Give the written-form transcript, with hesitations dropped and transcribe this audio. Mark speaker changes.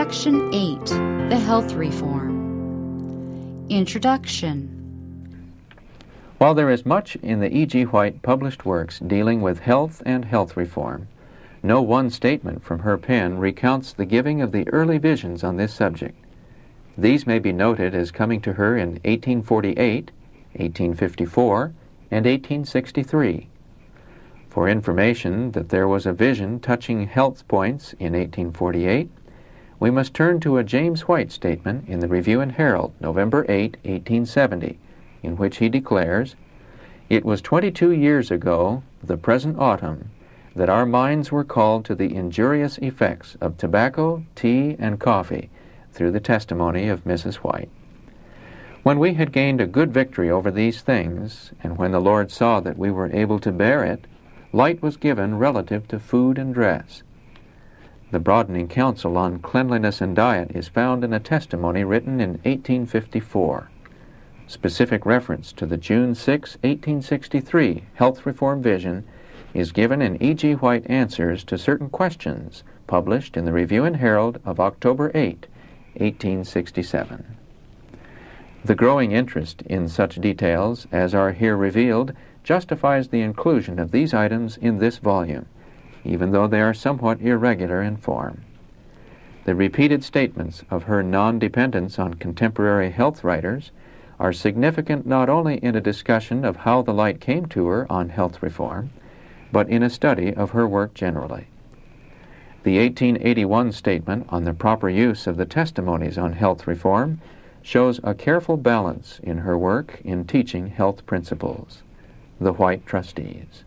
Speaker 1: Section 8. The Health Reform. Introduction.
Speaker 2: While there is much in the E.G. White published works dealing with health and health reform, no one statement from her pen recounts the giving of the early visions on this subject. These may be noted as coming to her in 1848, 1854, and 1863. For information that there was a vision touching health points in 1848, we must turn to a James White statement in the Review and Herald, November 8, 1870, in which he declares, "It was 22 years ago, the present autumn, that our minds were called to the injurious effects of tobacco, tea, and coffee through the testimony of Mrs. White. When we had gained a good victory over these things, and when the Lord saw that we were able to bear it, light was given relative to food and dress. The broadening counsel on cleanliness and diet is found in a testimony written in 1854. Specific reference to the June 6, 1863 Health Reform Vision is given in E.G. White Answers to Certain Questions, published in the Review and Herald of October 8, 1867. The growing interest in such details as are here revealed justifies the inclusion of these items in this volume, even though they are somewhat irregular in form. The repeated statements of her non-dependence on contemporary health writers are significant not only in a discussion of how the light came to her on health reform, but in a study of her work generally. The 1881 statement on the proper use of the testimonies on health reform shows a careful balance in her work in teaching health principles. The White Trustees.